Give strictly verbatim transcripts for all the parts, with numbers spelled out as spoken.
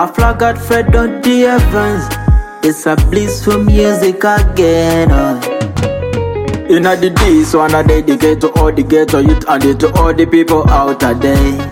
I flag at Fred on the Evans. It's a blissful music again. Uh. In a the day, so I dedicate to all the ghetto youth and to all the people out there.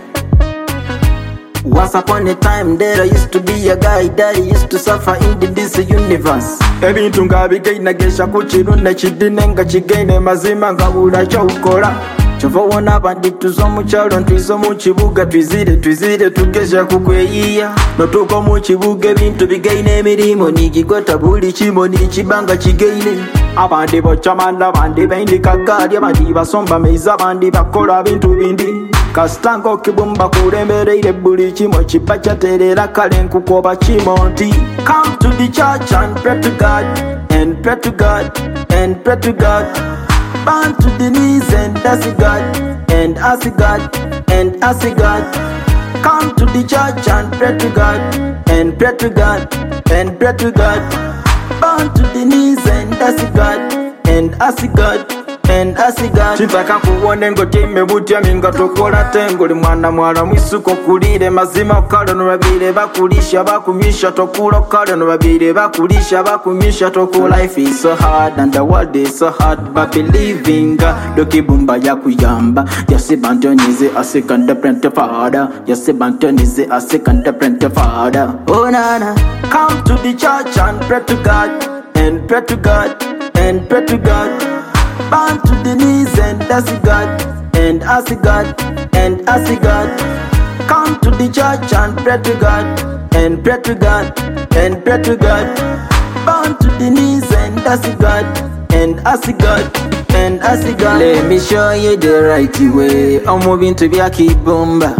Once upon a time there used to be a guy that used to suffer in the, this universe. Ebintu nga bigenda gesha kuchirunda chidinenga chigende mazima ngabula chokora. Chova wona abandi tuzo mukyalo ntwizo mu kibuga twizire twizire tugesha kukweyiya. Notuko mu kibuga ebintu bigaine emirimo nigigota buli kimo nikibanga kigaine. Abandi bochamanda abandi bendika kali abandi basomba meza abandi bakola bintu bindi. Kastango kibumba kulembereire buli kimo kiba kyaterera kale nkukoba kimonti. Come to the church and pray to God, and pray to God, and pray to God. Bound to the knees and ask God, and ask God, and ask God. Come to the church and pray to God, and pray to God, and pray to God. Bound to the knees and ask God, and ask God, and ask God. Chintaka kuwone ngotime butya minga tokola tengoli mwana mwala mwisuko kulire mazima kale no babire bakulisha bakumisha tokula kale no babire bakulisha bakumisha tokula. Life is so hard and the world is so hard, but believing God dokibumba yakuyamba. Yasibantonize a second print father. Yasibantonize a second print father. Oh nana, come to the church and pray to God, and pray to God, and pray to God. Bound to the knees and ask God, and ask God, and ask God. Come to the church and pray to God, and pray to God, and pray to God. Bound to the knees and ask God, and ask God, and ask God. Let me show you the right way. I'm moving to be a kibumba.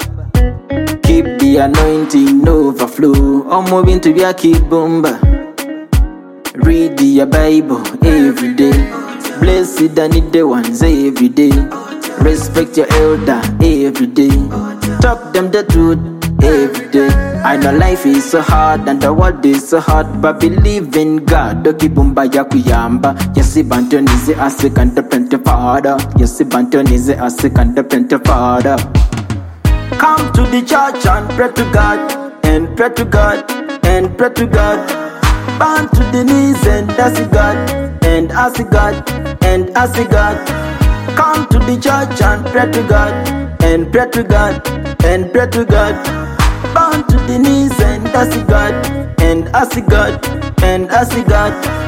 Keep the anointing overflow. I'm moving to be a kibumba. Read the Bible every day. Blessed and the ones every day. Respect your elder every day. Talk them the truth every day. I know life is so hard and the world is so hard, but believe in God. Dokibumba yakuyamba. Yesi bantonize a second print father. Yesi bantonize a second print father. Come to the church and pray to God, and pray to God, and pray to God. Bound to the knees and ask God, and ask God, and ask God. Come to the church and pray to God, and pray to God, and pray to God. Bound to the knees and ask God, and ask God, and ask God.